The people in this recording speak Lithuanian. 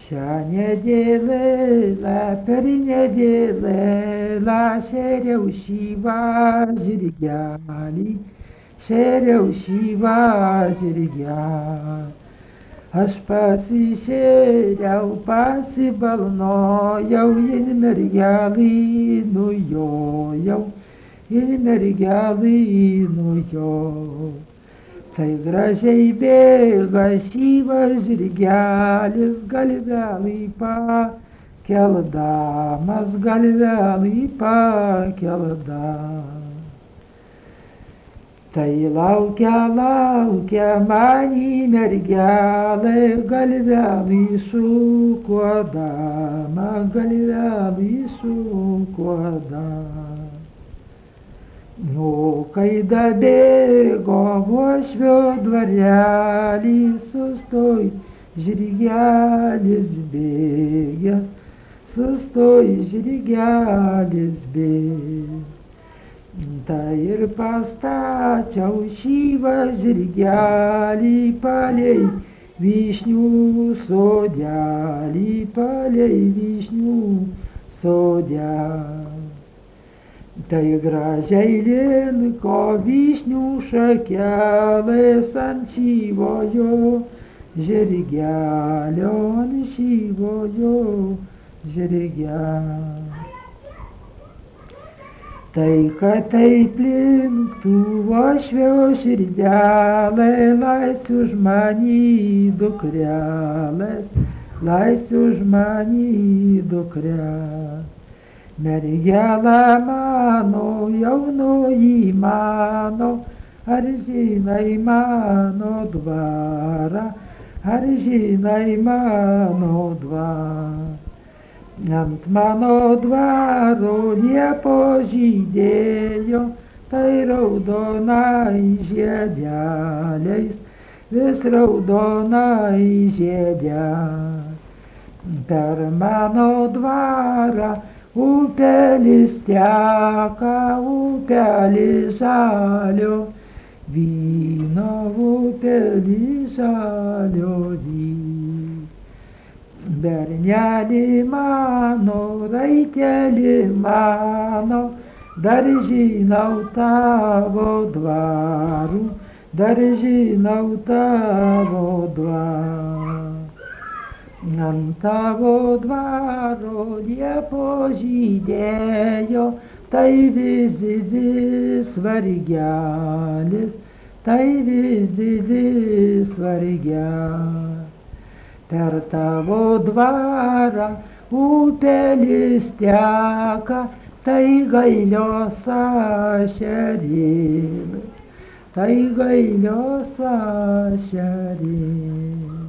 Šią nedėlę per nedėlę šėriau šyvą žirgelį, šėriau šyvą žirgelį. Aš pasišėriau, pasibalnojau, į mergelį nujojau, į mergelį nujojau. Tai gražiai bėga šyvas žirgelis, galvelį pakeldamas, galvelį pakeldamas. Tai laukia mani mergelė, galvelį sukuodama, galvelį sukuodama. Nu, kai dabėgo uošvio dvarelį, sustoj žirgelis bėgęs, sustoj žirgelis bėgęs. Tai ir pastačiau šyvą žirgelį palei vyšnių sodelį, palei vyšnių sodelį. Tai gražiai linko vyšnių šakelės ant šyvojo žirgelio, ant šyvojo žirgelio. Tai kad taip linktų uošvio širdelė, leis už manį dukrelės, leis už manį dukrelės. Mergelė mano, jaunoji mano, ar žinai mano dvarą, ar žinai mano dvarą. Ant mano dvaro liepo žydėjo, tai raudonai žiedeliais, vis raudonai žiedeliais. Per mano dvarą upelis teka, upelis žalio vyno, upelis žalio vyno. Bernelį mano, raitelį mano, dar žinau tavo dvarų, dar žinau tavo dvarų. Ant tavo dvaro liepo žydėjo, tai vis didis vargelis, tai vis didis vargelis. Per tavo dvarą upelis teka, tai gailios ašarėlės, tai gailios ašarėlės.